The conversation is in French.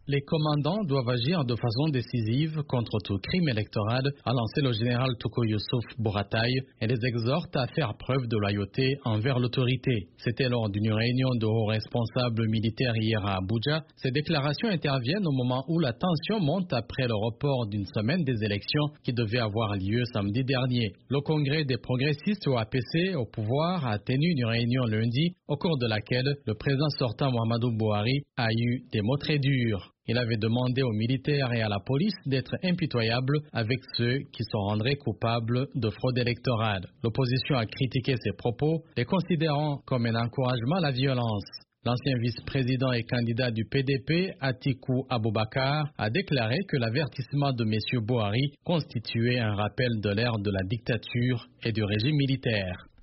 Les commandants doivent agir de façon décisive contre tout crime électoral, a lancé le général Toko Youssouf Bourataï, et les exhorte à faire preuve de loyauté envers l'autorité. C'était lors d'une réunion de hauts responsables militaires hier à Abuja. Ces déclarations interviennent au moment où la tension monte après le report d'une semaine des élections qui devaient avoir lieu samedi dernier. Le Congrès des progressistes au APC au pouvoir a tenu une réunion lundi au cours de laquelle le président sortant Muhammadu Buhari a eu des mots très durs. Il avait demandé aux militaires et à la police d'être impitoyables avec ceux qui se rendraient coupables de fraude électorale. L'opposition a critiqué ces propos, les considérant comme un encouragement à la violence. L'ancien vice-président et candidat du PDP, Atiku Abubakar, a déclaré que l'avertissement de M. Buhari constituait un rappel de l'ère de la dictature et du régime militaire.